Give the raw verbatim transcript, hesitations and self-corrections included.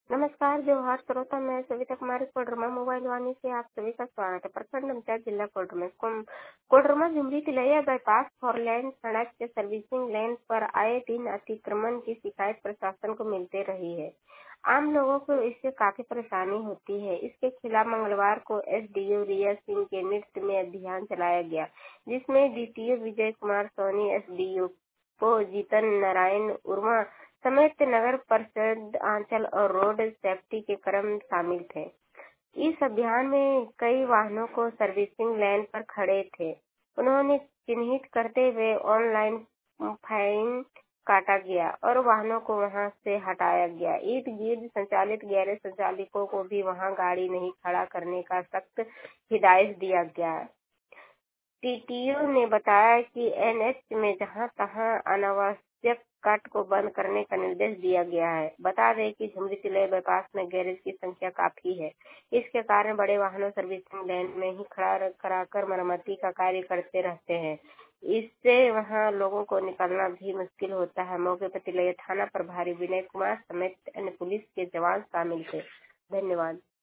नमस्कार जोहार श्रोता, मैं सविता कुमारी कोडरमा मोबाइल वाणी से आप सभी का स्वागत है। प्रखंड पंचायत जिला कोडरमा कोम- Koderma Jhumri Telaiya bypass four lane सड़क के सर्विसिंग लेन पर आए दिन अतिक्रमण की शिकायत प्रशासन को मिलते रही है। आम लोगों को इससे काफी परेशानी होती है। इसके खिलाफ मंगलवार को एसडीओ रिया सिंह के नेतृत्व में अभियान चलाया गया, जिसमें डीटीओ विजय कुमार सोनी, एसडीओ को जीतन नारायण उर्मा समेत नगर परिषद आंचल और रोड सेफ्टी के कर्म शामिल थे। इस अभियान में कई वाहनों को सर्विसिंग लेन पर खड़े थे। उन्होंने चिन्हित करते हुए ऑनलाइन फाइन काटा गया और वाहनों को वहां से हटाया गया। इर्द गिर्द संचालित गैरेज संचालकों को भी वहां गाड़ी नहीं खड़ा करने का सख्त हिदायत दिया गया। टीटीओ ने बताया कि एनएच में जहां तहां अनावश्यक कट को बंद करने का निर्देश दिया गया है। बता दें कि झुमरी तिलैया बाईपास में गैरेज की संख्या काफी है। इसके कारण बड़े वाहनों सर्विसिंग लेन में ही खड़ा कराकर मरम्मती का कार्य करते रहते हैं। इससे वहां लोगों को निकलना भी मुश्किल होता है। मौके पर तिलैया थाना प्रभारी विनय कुमार समेत अन्य पुलिस के जवान शामिल थे। धन्यवाद।